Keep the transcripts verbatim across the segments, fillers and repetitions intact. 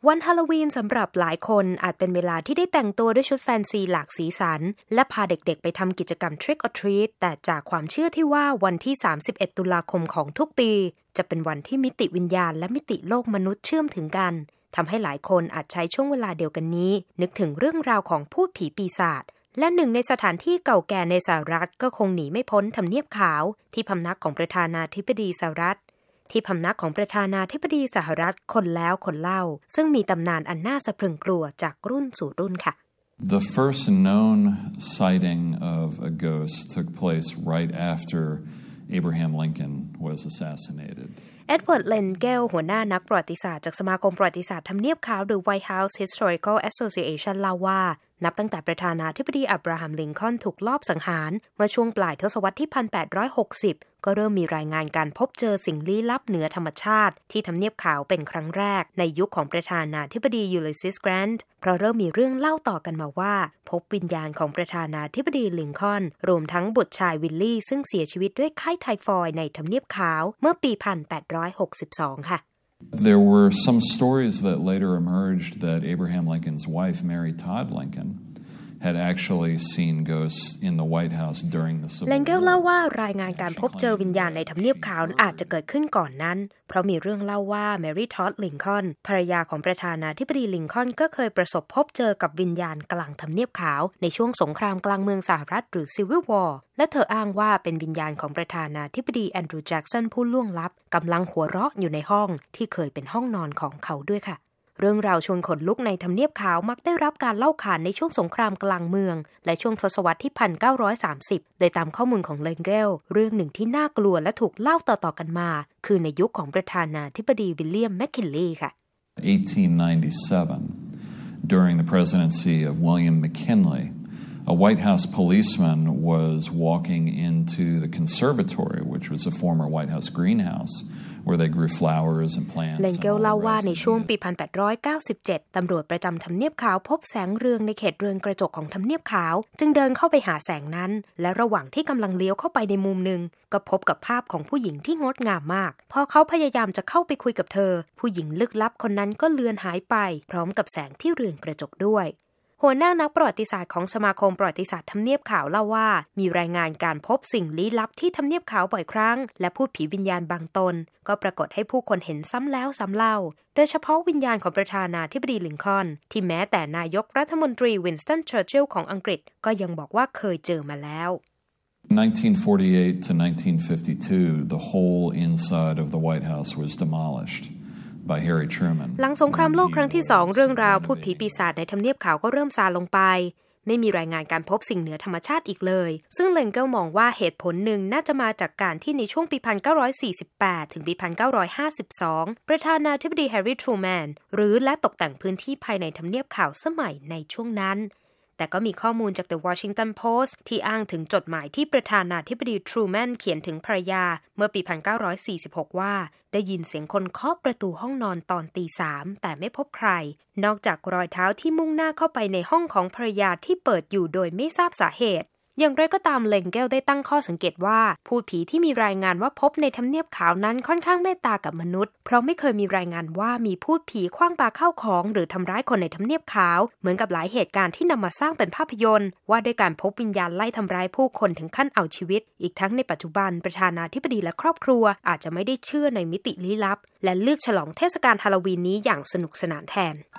วันฮาโลวีนสำหรับหลายคนอาจเป็นเวลาที่ได้แต่งตัวด้วยชุดแฟนซีหลากสีสันและพาเด็กๆไปทำกิจกรรม Trick or Treat แต่จากความเชื่อที่ว่าวันที่สามสิบเอ็ดตุลาคมของทุกปีจะเป็นวันที่มิติวิญญาณและมิติโลกมนุษย์เชื่อมถึงกันทำให้หลายคนอาจใช้ช่วงเวลาเดียวกันนี้นึกถึงเรื่องราวของพูดผีปีศาจและหนึ่งในสถานที่เก่าแก่ในสหรัฐก็คงหนีไม่พ้นทำเนียบขาวที่พำนักของประธานาธิบดีสหรัฐที่พำนักของประธานาธิบดีสหรัฐคนแล้วคนเล่าซึ่งมีตำนานอันน่าสะพรึงกลัวจากรุ่นสู่รุ่นค่ะ The first known sighting of a ghost took place right after Abraham Lincoln was assassinated. เอ็ดเวิร์ด เลนเกลหัวหน้านักประวัติศาสตร์จากสมาคมประวัติศาสตร์ทำเนียบขาวหรือ White House Historical Association เล่าว่านับตั้งแต่ประธานาธิบดีอับราฮัมลิงคอล์นถูกลอบสังหารเมื่อช่วงปลายทศวรรษที่ หนึ่งพันแปดร้อยหกสิบ ก็เริ่มมีรายงานการพบเจอสิ่งลี้ลับเหนือธรรมชาติที่ทำเนียบขาวเป็นครั้งแรกในยุคของประธานาธิบดียูลิสซิส แกรนต์เพราะเริ่มมีเรื่องเล่าต่อกันมาว่าพบวิญญาณของประธานาธิบดีลิงคอล์นรวมทั้งบุตรชายวิลลี่ซึ่งเสียชีวิตด้วยไข้ไทฟอยด์ในทำเนียบขาวเมื่อปี หนึ่งพันแปดร้อยหกสิบสอง ค่ะ There were some stories that later emerged that Abraham Lincoln's wife, Mary Todd Lincoln, had actually seen ghosts in the White House during the Civil War. เลนเกลเล่าว่ารายงานการพบเจอวิญญาณในทำเนียบขาวอาจจะเกิดขึ้นก่อนนั้นเพราะมีเรื่องเล่าว่าแมรี่ ทอด ลิงคอล์นภรรยาของประธานาธิบดีลิงคอล์นก็เคยประสบพบเจอกับวิญญาณกลางทำเนียบขาวในช่วงสงครามกลางเมืองสหรัฐหรือ Civil War และเธออ้างว่าเป็นวิญญาณของประธานาธิบดีแอนดรูว์ แจ็คสันผู้ล่วงลับกำลังหัวเราะอยู่ในห้องที่เคยเป็นห้องนอนของเขาด้วยค่ะเรื่องราวชวนขนลุกในทำเนียบขาวมักได้รับการเล่าขานในช่วงสงครามกลางเมืองและช่วงทศวรรษที่ หนึ่งพันเก้าร้อยสามสิบ โดยตามข้อมูลของเลนเกลเรื่องหนึ่งที่น่ากลัวและถูกเล่าต่อๆกันมาคือในยุคของประธานาธิบดีวิลเลียม แมคคินลีย์ค่ะ eighteen ninety-seven, during the presidency of William McKinley, a White House policeman was walking into the conservatory, which was a former White House greenhouse.where they grew flowers and plants เลนเกลเล่าว่าในช่วงปี หนึ่งพันแปดร้อยเก้าสิบเจ็ด ตำรวจประจำทำเนียบขาวพบแสงเรืองในเขตเรือนกระจกของทำเนียบขาวจึงเดินเข้าไปหาแสงนั้นและระหว่างที่กำลังเลี้ยวเข้าไปในมุมหนึ่งก็พบกับภาพของผู้หญิงที่งดงามมากพอเขาพยายามจะเข้าไปคุยกับเธอผู้หญิงลึกลับคนนั้นก็เลือนหายไปพร้อมกับแสงที่เรือนกระจกด้วยหัวหน้านักประวัติศาสตร์ของสมาคมประวัติศาสตร์ทำเนียบขาวเล่าว่ามีรายงานการพบสิ่งลี้ลับที่ทำเนียบขาวบ่อยครั้งและพูดผีวิญญาณบางตนก็ปรากฏให้ผู้คนเห็นซ้ำแล้วซ้ำเล่าโดยเฉพาะวิญญาณของประธานาธิบดีลิงคอล์นที่แม้แต่นายกรัฐมนตรีวินสตัน เชอร์ชิลล์ของอังกฤษก็ยังบอกว่าเคยเจอมาแล้ว nineteen forty-eight to nineteen fifty-two, the whole inside of the White House was demolished.by Harry Truman หลังสงครามโลกครั้งที่สองเรื่องราวพูดผีปีศาจในทำเนียบขาวก็เริ่มซาลงไปไม่มีรายงานการพบสิ่งเหนือธรรมชาติอีกเลยซึ่งเลนเกลมองว่าเหตุผลหนึ่งน่าจะมาจากการที่ในช่วงปี หนึ่งพันเก้าร้อยสี่สิบแปด ถึงปี หนึ่งพันเก้าร้อยห้าสิบสอง ประธานาธิบดีแฮร์รี่ ทรูแมนหรือและตกแต่งพื้นที่ภายในทำเนียบขาวสมัยในช่วงนั้นแต่ก็มีข้อมูลจาก The Washington Post ที่อ้างถึงจดหมายที่ประธานาธิบดีทรูแมนเขียนถึงภรรยาเมื่อปี หนึ่งพันเก้าร้อยสี่สิบหก ว่าได้ยินเสียงคนเคาะประตูห้องนอนตอนตีสามแต่ไม่พบใครนอกจากรอยเท้าที่มุ่งหน้าเข้าไปในห้องของภรรยาที่เปิดอยู่โดยไม่ทราบสาเหตุอย่างไรก็ตามเลนเกลได้ตั้งข้อสังเกตว่าพูดผีที่มีรายงานว่าพบในทำเนียบขาวนั้นค่อนข้างเมตตากับมนุษย์เพราะไม่เคยมีรายงานว่ามีพูดผีขว้างปาเข้าของหรือทำร้ายคนในทำเนียบขาวเหมือนกับหลายเหตุการณ์ที่นำมาสร้างเป็นภาพยนตร์ว่าด้วยการพบวิญญาณไล่ทำร้ายผู้คนถึงขั้นเอาชีวิตอีกทั้งในปัจจุบันประธานาธิบดีและครอบครัวอาจจะไม่ได้เชื่อในมิติลี้ลับและเลือกฉลองเทศกาลฮาโลวีนนี้อย่างสนุกสนานแทน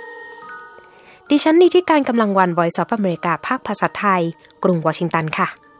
ดิฉันนิติการกำลังวัน Voice of America ภาคภาษาไทยกรุงวอชิงตันค่ะ